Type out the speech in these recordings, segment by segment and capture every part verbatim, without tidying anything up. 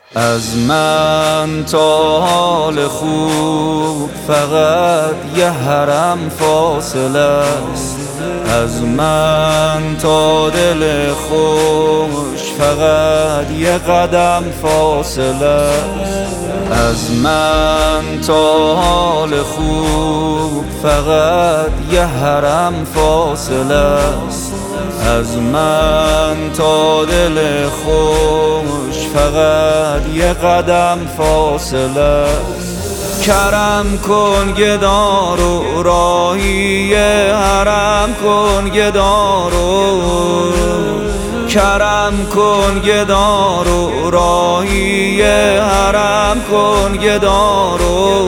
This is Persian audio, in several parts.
از من تا حال خوب فقط یه حرم فاصله است. از من تا دل خوش فقط یه قدم فاصله است. از من تا حال خوب فقط یه حرم فاصله است. از من تا دل خوش فقط یه قدم فاصله است. کرم کن گدا رو راهی حرم کن گدا رو، کرم کن گدا رو راهی حرم کن گدا رو.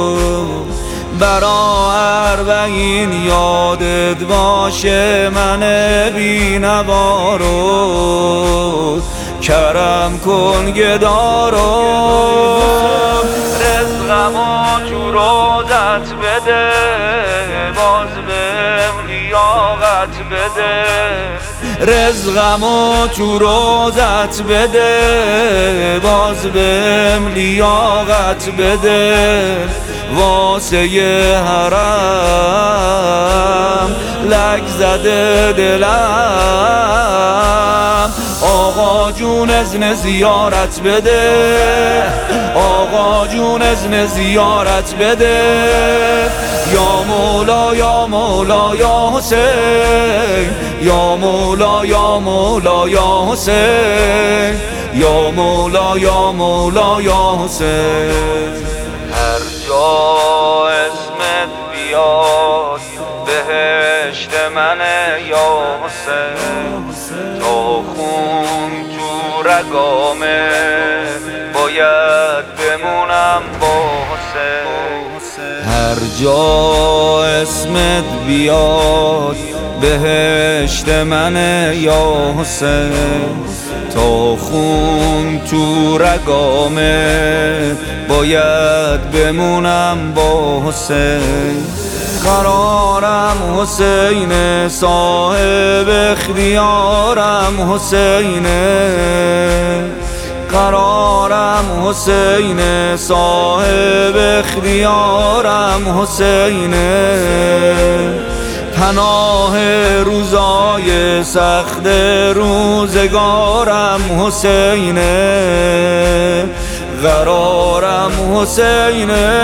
برا اربعین یادت باشه من بی‌نوا رو، کرم کن گدا رو. رزقمو تو روزت بده، باز بهم لیاقت بده. رزقمو تو روزت بده، باز بهم لیاقت بده. واسه یه حرم لک زده دلم. آقا جون اذن زیارت بده، آقا جون اذن زیارت بده. یا مولا یا مولا یا حسین، یا مولا یا مولا یا حسین، یا مولا یا مولا یا حسین. هر جا اسمت بیاد بهشت منه یا حسین. تا خون تو رگامه باید بمونم با حسین. هر جا اسمت بیاد بهشت منه یا حسین. تا خون تو رگامه باید بمونم با حسین. قرارم حسین، صاحب اختیارم حسینه. قرارم حسین، صاحب اختیارم حسینه. پناه روزای سخت روزگارم حسینه. قرارم حسینه.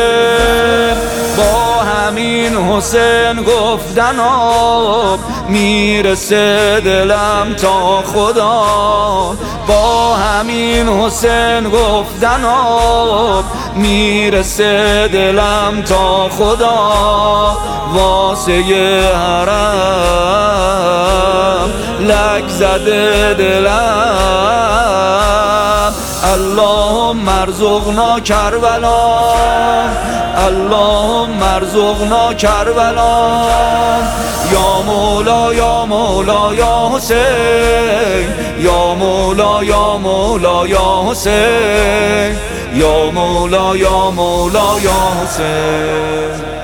با همین حسین گفتن آب میرسه دلم تا خدا. با همین حسین گفتن آب میرسه دلم تا خدا. واسه یه حرم لک زده دلم. اللهم ارزقنا کربلا، اللهم ارزقنا کربلا. یا مولا یا مولا یا حسین، یا مولا یا مولا یا حسین، یا مولا یا مولا یا حسین.